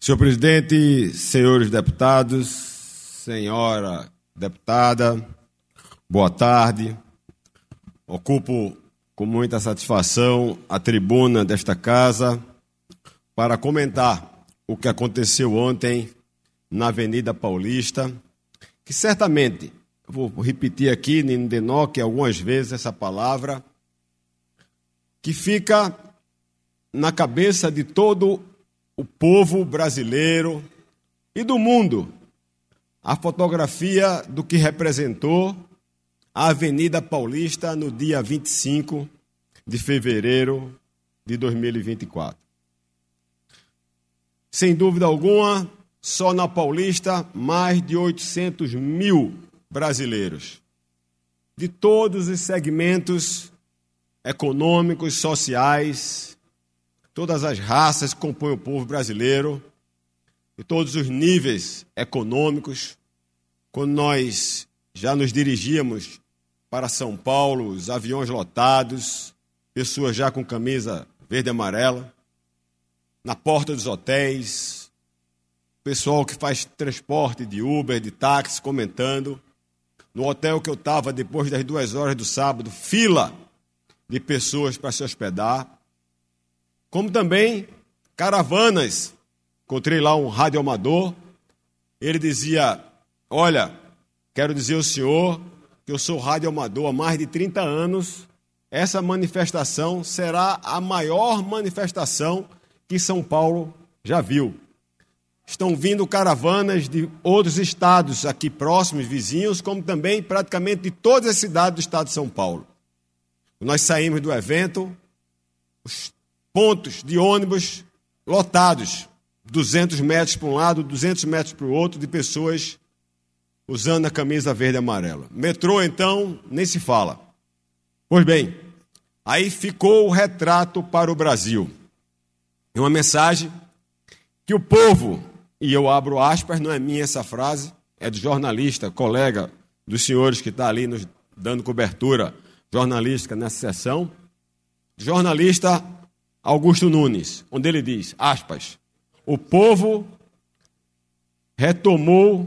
Senhor presidente, senhores deputados, senhora deputada, boa tarde. Ocupo com muita satisfação a tribuna desta casa para comentar o que aconteceu ontem na Avenida Paulista, que certamente, vou repetir aqui, Nindenoque, algumas vezes essa palavra, que fica na cabeça de todo o povo brasileiro e do mundo, a fotografia do que representou a Avenida Paulista no dia 25 de fevereiro de 2024. Sem dúvida alguma, só na Paulista, mais de 800 mil brasileiros, de todos os segmentos econômicos, sociais, todas as raças que compõem o povo brasileiro, e todos os níveis econômicos. Quando nós já nos dirigíamos para São Paulo, os aviões lotados, pessoas já com camisa verde e amarela, na porta dos hotéis, pessoal que faz transporte de Uber, de táxi, comentando. No hotel que eu estava, depois das 2 horas do sábado, fila de pessoas para se hospedar. Como também caravanas. Encontrei lá um radioamador. Ele dizia: olha, quero dizer ao senhor que eu sou radioamador há mais de 30 anos. Essa manifestação será a maior manifestação que São Paulo já viu. Estão vindo caravanas de outros estados aqui próximos, vizinhos, como também praticamente de todas as cidades do estado de São Paulo. Nós saímos do evento, os pontos de ônibus lotados, 200 metros para um lado, 200 metros para o outro, de pessoas usando a camisa verde e amarela. Metrô, então, nem se fala. Pois bem, aí ficou o retrato para o Brasil. É uma mensagem que o povo, e eu abro aspas, não é minha essa frase, é do jornalista, colega dos senhores que está ali nos dando cobertura jornalística nessa sessão, jornalista Augusto Nunes, onde ele diz, aspas, o povo retomou...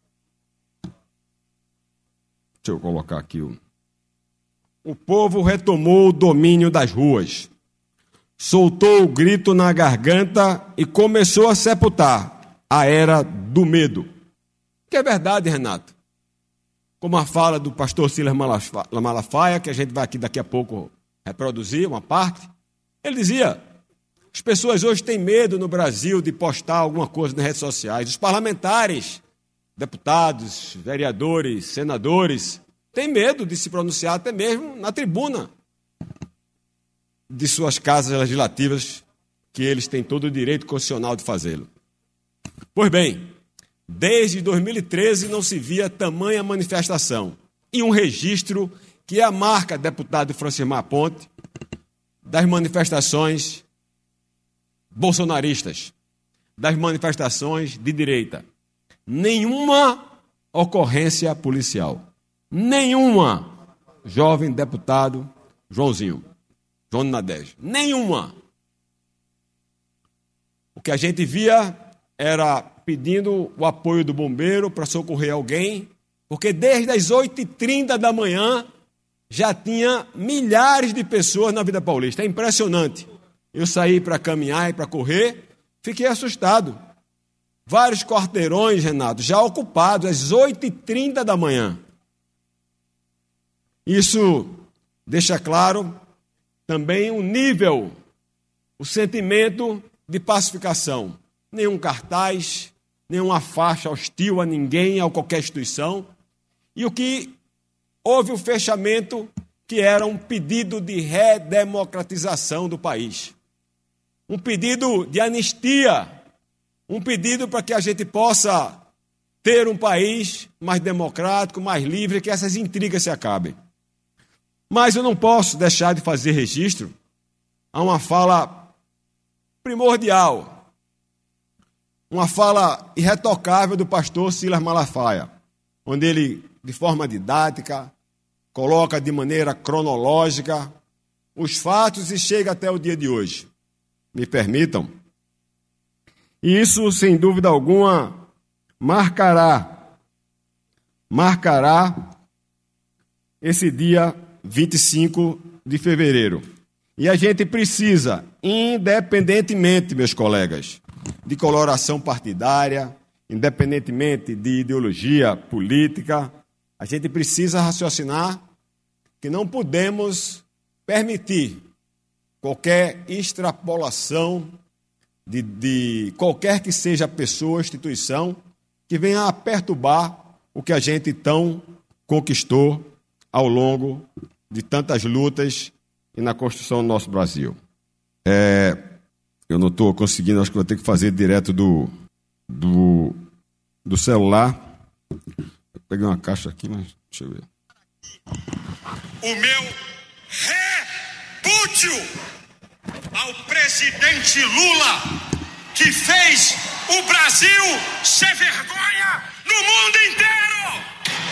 Deixa eu colocar aqui. O povo retomou o domínio das ruas, soltou o grito na garganta e começou a sepultar a era do medo. Que é verdade, Renato. Como a fala do pastor Silas Malafaia, que a gente vai aqui daqui a pouco reproduzir uma parte, ele dizia, as pessoas hoje têm medo no Brasil de postar alguma coisa nas redes sociais. Os parlamentares, deputados, vereadores, senadores, têm medo de se pronunciar até mesmo na tribuna de suas casas legislativas, que eles têm todo o direito constitucional de fazê-lo. Pois bem, desde 2013 não se via tamanha manifestação e um registro que é a marca, deputado Francimar Ponte, das manifestações bolsonaristas, das manifestações de direita. Nenhuma ocorrência policial. Nenhuma, jovem deputado João Nadege. Nenhuma. O que a gente via era pedindo o apoio do bombeiro para socorrer alguém, porque desde as 8h30 da manhã já tinha milhares de pessoas na Avenida Paulista. É impressionante. Eu saí para caminhar e para correr, fiquei assustado. Vários quarteirões, Renato, já ocupados às 8h30 da manhã. Isso deixa claro também o nível, o sentimento de pacificação. Nenhum cartaz, nenhuma faixa hostil a ninguém, a qualquer instituição. E o que houve o fechamento, que era um pedido de redemocratização do país. Um pedido de anistia, um pedido para que a gente possa ter um país mais democrático, mais livre, que essas intrigas se acabem. Mas eu não posso deixar de fazer registro a uma fala primordial, uma fala irretocável do pastor Silas Malafaia, onde ele, de forma didática, coloca de maneira cronológica os fatos e chega até o dia de hoje. Me permitam E isso, sem dúvida alguma, marcará esse dia 25 de fevereiro. E a gente precisa, independentemente, meus colegas, de coloração partidária, independentemente de ideologia política, a gente precisa raciocinar que não podemos permitir qualquer extrapolação de qualquer que seja a pessoa, instituição, que venha a perturbar o que a gente então conquistou ao longo de tantas lutas e na construção do nosso Brasil. Eu não estou conseguindo, acho que vou ter que fazer direto do celular. Eu peguei uma caixa aqui, mas deixa eu ver. O meu repúdio ao presidente Lula, que fez o Brasil ser vergonha no mundo inteiro.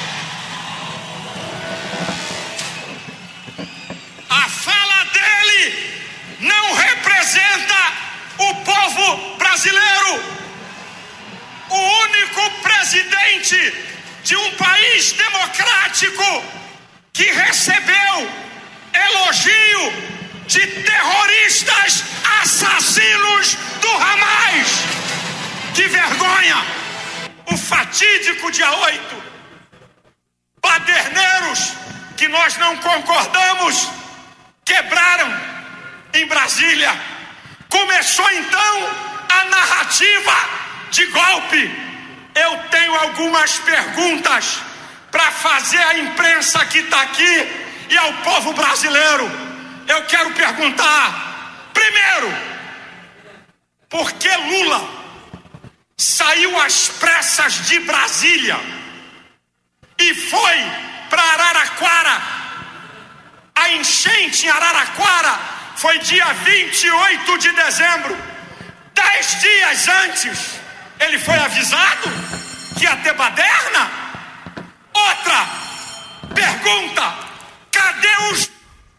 A fala dele não representa o povo brasileiro. O único presidente de um país democrático que recebeu elogio de terroristas assassinos do Hamas. Que vergonha! O fatídico dia 8, paderneiros que nós não concordamos quebraram em Brasília. Começou então a narrativa de golpe. Eu tenho algumas perguntas para fazer à imprensa que está aqui e ao povo brasileiro. Eu quero perguntar, primeiro, por que Lula saiu às pressas de Brasília e foi para Araraquara? A enchente em Araraquara foi dia 28 de dezembro. 10 dias antes, ele foi avisado que ia ter baderna? Outra pergunta, cadê os...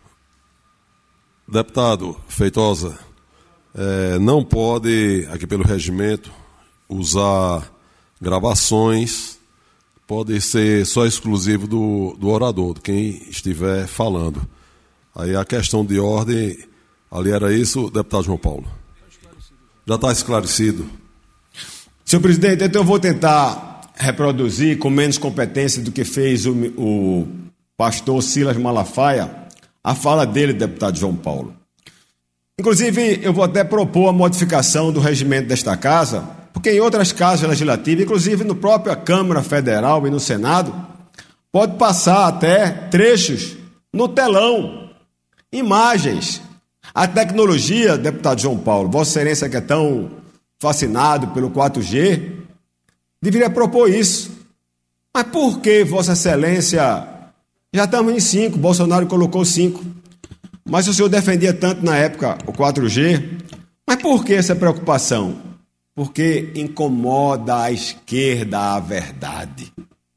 Deputado Feitosa, não pode, aqui pelo regimento, usar gravações, pode ser só exclusivo do orador, de quem estiver falando. Aí a questão de ordem, ali era isso, deputado João Paulo. Já está esclarecido. Senhor presidente, então eu vou tentar reproduzir com menos competência do que fez o pastor Silas Malafaia, a fala dele, deputado João Paulo. Inclusive, eu vou até propor a modificação do regimento desta casa, porque em outras casas legislativas, inclusive no próprio Câmara Federal e no Senado, pode passar até trechos no telão, imagens. A tecnologia, deputado João Paulo, Vossa Excelência que é tão fascinado pelo 4G, deveria propor isso. Mas por que Vossa Excelência... Já estamos em 5, Bolsonaro colocou 5. Mas o senhor defendia tanto na época o 4G. Mas por que essa preocupação? Porque incomoda a esquerda a verdade.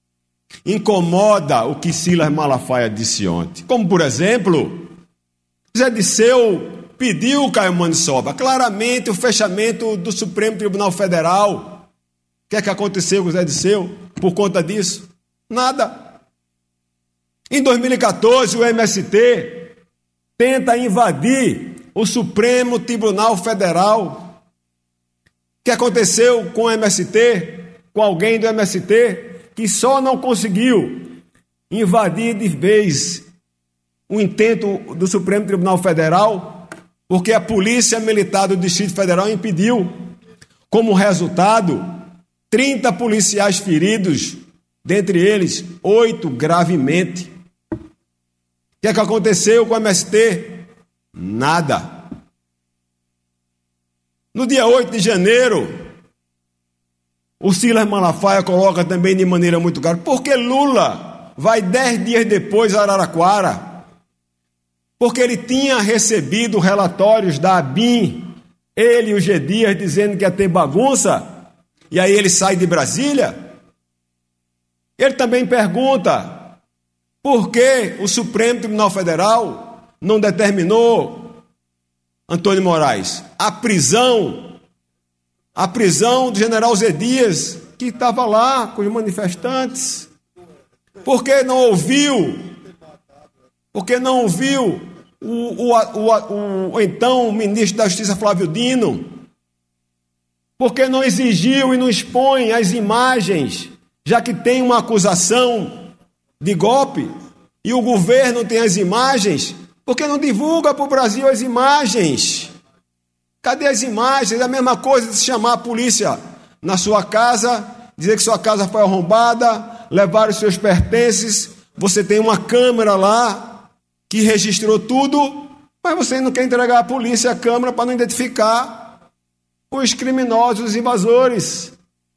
Incomoda o que Silas Malafaia disse ontem. Como, por exemplo, Zé Disseu pediu, Caio Maniçoba, claramente o fechamento do Supremo Tribunal Federal. O que é que aconteceu com o Zé Disseu por conta disso? Nada. Em 2014, o MST tenta invadir o Supremo Tribunal Federal. O que aconteceu com o MST, com alguém do MST, que só não conseguiu invadir de vez o intento do Supremo Tribunal Federal, porque a Polícia Militar do Distrito Federal impediu. Como resultado, 30 policiais feridos, dentre eles, 8 gravemente. O que é que aconteceu com o MST? Nada. No dia 8 de janeiro, o Silas Malafaia coloca também de maneira muito clara, porque Lula vai 10 dias depois a Araraquara? Porque ele tinha recebido relatórios da ABIN, ele e o G. Dias, dizendo que ia ter bagunça, e aí ele sai de Brasília? Ele também pergunta... Por que o Supremo Tribunal Federal não determinou, Antônio Moraes, a prisão a prisão do general Zé Dias, que estava lá com os manifestantes? Por que não ouviu? Porque não ouviu o então ministro da Justiça, Flávio Dino? Porque não exigiu e não expõe as imagens, já que tem uma acusação de golpe e o governo tem as imagens? Porque não divulga para o Brasil as imagens? Cadê as imagens? É a mesma coisa de se chamar a polícia na sua casa, dizer que sua casa foi arrombada, levar os seus pertences, você tem uma câmera lá que registrou tudo, mas você não quer entregar à polícia a câmera para não identificar os criminosos, os invasores.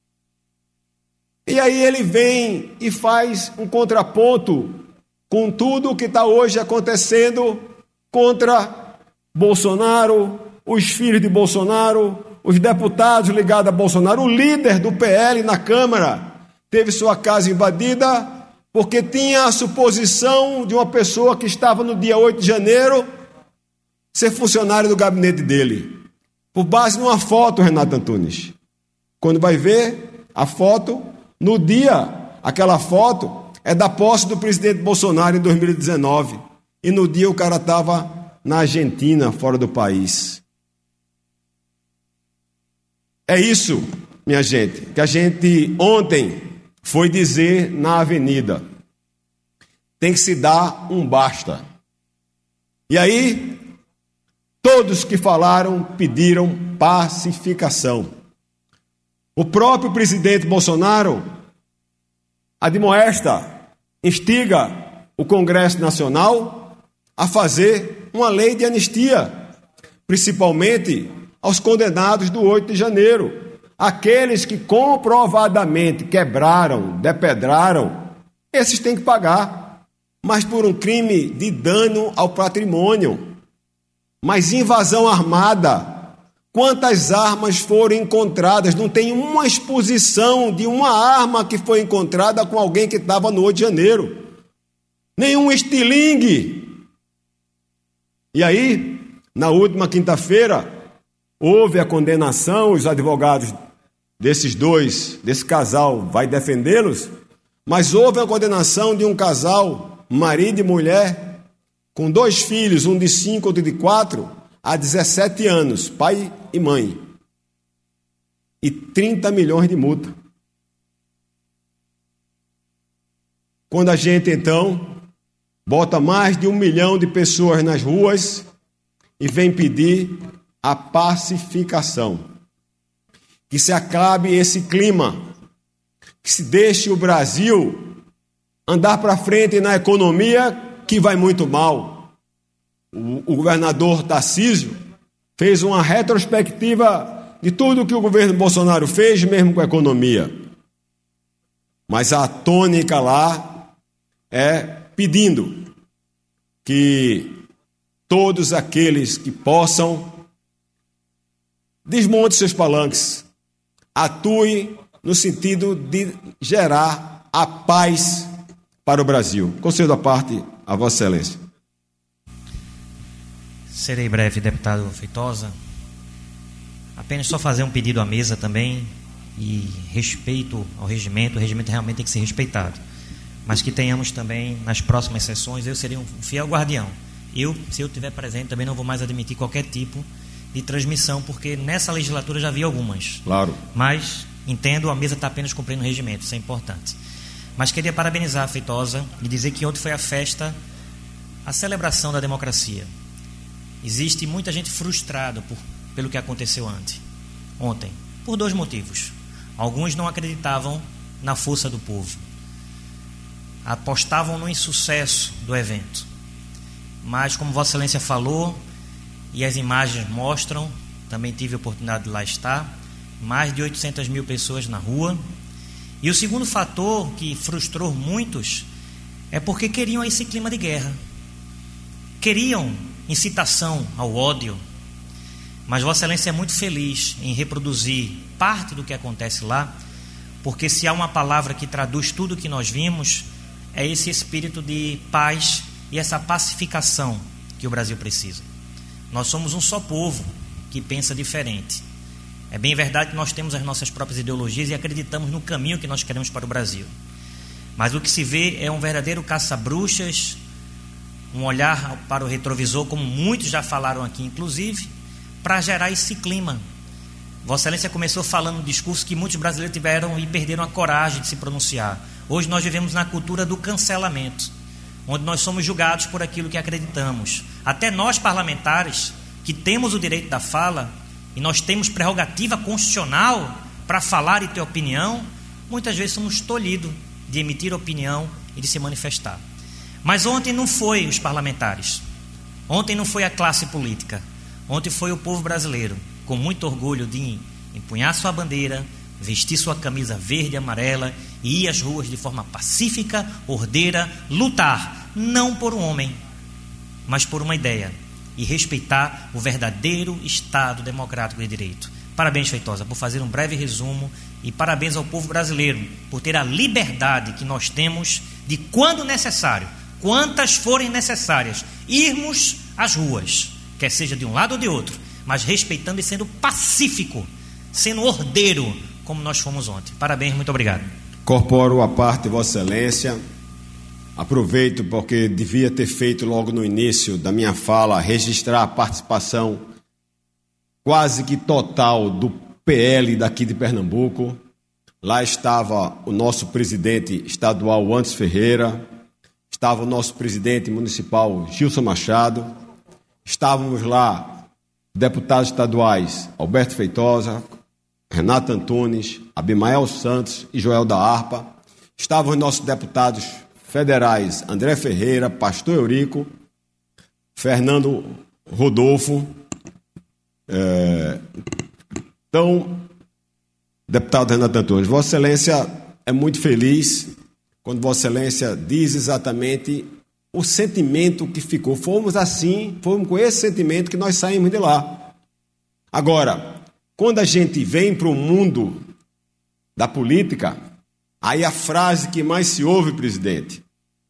E aí ele vem e faz um contraponto com tudo o que está hoje acontecendo contra Bolsonaro, os filhos de Bolsonaro, os deputados ligados a Bolsonaro. O líder do PL na Câmara teve sua casa invadida porque tinha a suposição de uma pessoa que estava no dia 8 de janeiro ser funcionário do gabinete dele. Por base numa foto, Renato Antunes. Quando vai ver a foto, no dia, aquela foto é da posse do presidente Bolsonaro em 2019. E no dia o cara estava na Argentina, fora do país. É isso, minha gente, que a gente ontem foi dizer na avenida. Tem que se dar um basta. E aí, todos que falaram pediram pacificação. O próprio presidente Bolsonaro admoesta, instiga o Congresso Nacional a fazer uma lei de anistia, principalmente aos condenados do 8 de janeiro. Aqueles que comprovadamente quebraram, depedraram, esses têm que pagar, mas por um crime de dano ao patrimônio. Mas invasão armada, quantas armas foram encontradas? Não tem uma exposição de uma arma que foi encontrada com alguém que estava no 8 de janeiro. Nenhum estilingue. E aí, na última quinta-feira, houve a condenação, os advogados desse casal vai defendê-los, mas houve a condenação de um casal, marido e mulher, com 2 filhos, um de 5, outro de 4, há 17 anos, pai e mãe, e 30 milhões de multa. Quando a gente, então, bota mais de 1 milhão de pessoas nas ruas e vem pedir a pacificação, que se acabe esse clima, que se deixe o Brasil andar para frente na economia, que vai muito mal. O governador Tarcísio fez uma retrospectiva de tudo que o governo Bolsonaro fez, mesmo com a economia. Mas a tônica lá é pedindo que todos aqueles que possam desmonte seus palanques, atue no sentido de gerar a paz para o Brasil. Concedo a parte a Vossa Excelência. Serei breve, deputado Feitosa. Apenas só fazer um pedido à mesa também, e respeito ao regimento. O regimento realmente tem que ser respeitado, mas que tenhamos também nas próximas sessões, eu serei um fiel guardião. Se eu estiver presente, também não vou mais admitir qualquer tipo de transmissão, porque nessa legislatura já vi algumas. Claro. Mas entendo, a mesa está apenas cumprindo o regimento, isso é importante. Mas queria parabenizar a Feitosa e dizer que ontem foi a festa, a celebração da democracia. Existe muita gente frustrada pelo que aconteceu ontem, por 2 motivos. Alguns não acreditavam na força do povo, apostavam no insucesso do evento. Mas, como Vossa Excelência falou, e as imagens mostram, também tive a oportunidade de lá estar, mais de 800 mil pessoas na rua. E o segundo fator que frustrou muitos é porque queriam esse clima de guerra, queriam incitação ao ódio. Mas Vossa Excelência é muito feliz em reproduzir parte do que acontece lá, porque se há uma palavra que traduz tudo o que nós vimos, é esse espírito de paz e essa pacificação que o Brasil precisa. Nós somos um só povo que pensa diferente. É bem verdade que nós temos as nossas próprias ideologias e acreditamos no caminho que nós queremos para o Brasil. Mas o que se vê é um verdadeiro caça-bruxas, um olhar para o retrovisor, como muitos já falaram aqui, inclusive, para gerar esse clima. Vossa Excelência começou falando um discurso que muitos brasileiros tiveram e perderam a coragem de se pronunciar. Hoje nós vivemos na cultura do cancelamento, onde nós somos julgados por aquilo que acreditamos. Até nós parlamentares, que temos o direito da fala, e nós temos prerrogativa constitucional para falar e ter opinião, muitas vezes somos tolhidos de emitir opinião e de se manifestar. Mas ontem não foi os parlamentares, ontem não foi a classe política, ontem foi o povo brasileiro, com muito orgulho de empunhar sua bandeira, vestir sua camisa verde e amarela e ir às ruas de forma pacífica, ordeira, lutar, não por um homem, mas por uma ideia, e respeitar o verdadeiro Estado democrático de direito. Parabéns, Feitosa, por fazer um breve resumo, e parabéns ao povo brasileiro por ter a liberdade que nós temos de, quando necessário, quantas forem necessárias, irmos às ruas, quer seja de um lado ou de outro, mas respeitando e sendo pacífico, sendo ordeiro, como nós fomos ontem. Parabéns, muito obrigado. Corporo a parte, Vossa Excelência. Aproveito porque devia ter feito logo no início da minha fala, registrar a participação quase que total do PL daqui de Pernambuco. Lá estava o nosso presidente estadual, Anderson Ferreira, estava o nosso presidente municipal, Gilson Machado, estávamos lá deputados estaduais, Alberto Feitosa, Renato Antunes, Abimael Santos e Joel da Harpa, estavam os nossos deputados federais, André Ferreira, Pastor Eurico, Fernando Rodolfo, então, deputado Renato Antunes, Vossa Excelência é muito feliz quando Vossa Excelência diz exatamente o sentimento que ficou. Fomos com esse sentimento que nós saímos de lá. Agora, quando a gente vem para o mundo da política, aí a frase que mais se ouve, presidente,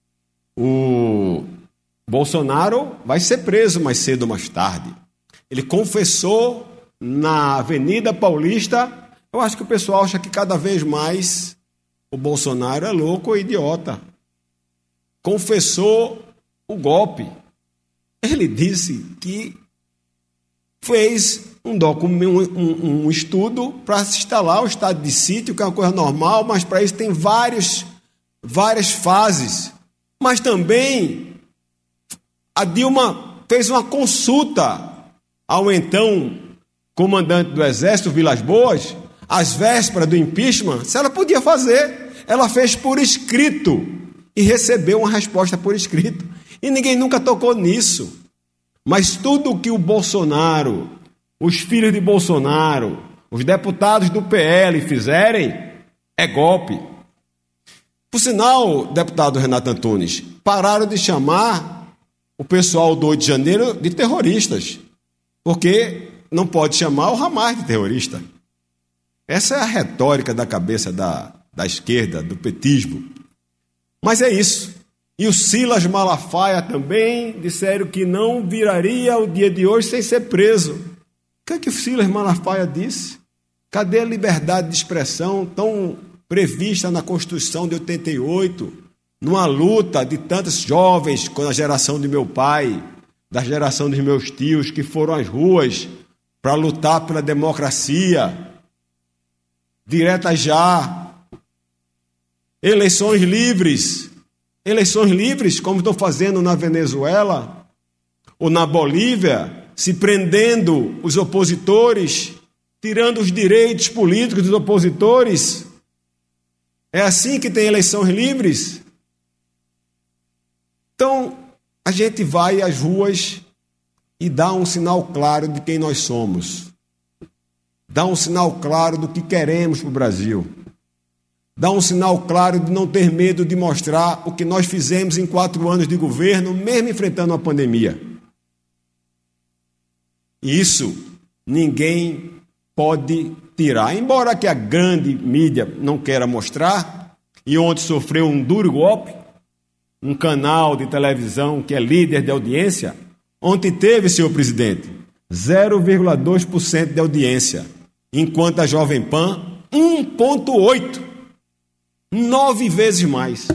o Bolsonaro vai ser preso mais cedo ou mais tarde. Ele confessou na Avenida Paulista. Eu acho que o pessoal acha que cada vez mais o Bolsonaro é louco ou idiota. Confessou o golpe. Ele disse que fez um estudo para se instalar o estado de sítio, que é uma coisa normal, mas para isso tem várias fases. Mas também a Dilma fez uma consulta ao então comandante do Exército, Vilas Boas, às vésperas do impeachment, se ela podia fazer. Ela fez por escrito e recebeu uma resposta por escrito. E ninguém nunca tocou nisso. Mas tudo que o Bolsonaro, os filhos de Bolsonaro, os deputados do PL fizerem, é golpe. Por sinal, deputado Renato Antunes, pararam de chamar o pessoal do 8 de janeiro de terroristas, porque não pode chamar o Hamas de terrorista. Essa é a retórica da cabeça da esquerda, do petismo. Mas é isso. E o Silas Malafaia também disseram que não viraria o dia de hoje sem ser preso. O que o Silas Malafaia disse? Cadê a liberdade de expressão tão prevista na Constituição de 88, numa luta de tantos jovens, com a geração de meu pai, da geração dos meus tios, que foram às ruas para lutar pela democracia, direta já, eleições livres, como estão fazendo na Venezuela ou na Bolívia, se prendendo os opositores, tirando os direitos políticos dos opositores. É assim que tem eleições livres? Então, a gente vai às ruas e dá um sinal claro de quem nós somos. Dá um sinal claro do que queremos para o Brasil. Dá um sinal claro de não ter medo de mostrar o que nós fizemos em 4 anos de governo, mesmo enfrentando a pandemia. E isso ninguém pode tirar. Embora que a grande mídia não queira mostrar, e onde sofreu um duro golpe, um canal de televisão que é líder de audiência, ontem teve, senhor presidente, 0,2% de audiência. enquanto a Jovem Pan, 1,8. 9 vezes mais.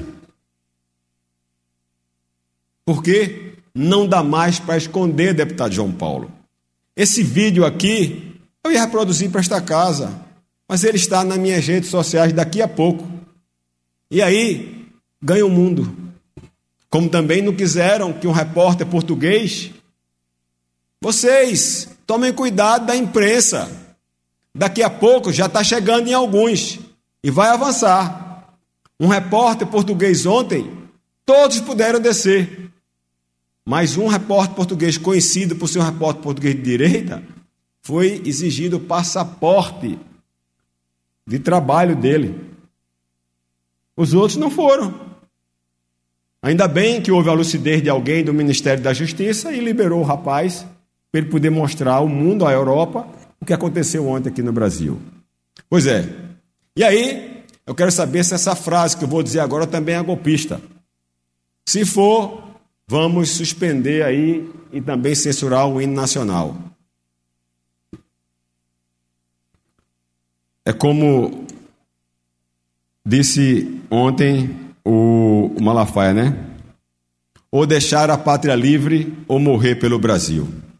Porque não dá mais para esconder, deputado João Paulo. Esse vídeo aqui, eu ia reproduzir para esta casa, mas ele está nas minhas redes sociais daqui a pouco. E aí, ganha o mundo. Como também não quiseram que um repórter português... Vocês, tomem cuidado da imprensa. Daqui a pouco já está chegando em alguns. E vai avançar. Um repórter português ontem, todos puderam descer. Mas um repórter português conhecido por ser um repórter português de direita, foi exigido o passaporte de trabalho dele. Os outros não foram. Ainda bem que houve a lucidez de alguém do Ministério da Justiça e liberou o rapaz para ele poder mostrar ao mundo, à Europa, o que aconteceu ontem aqui no Brasil. Pois é. E aí, eu quero saber se essa frase que eu vou dizer agora também é golpista. Se for, vamos suspender aí e também censurar o hino nacional. É como disse ontem o Malafaia, né? Ou deixar a pátria livre ou morrer pelo Brasil.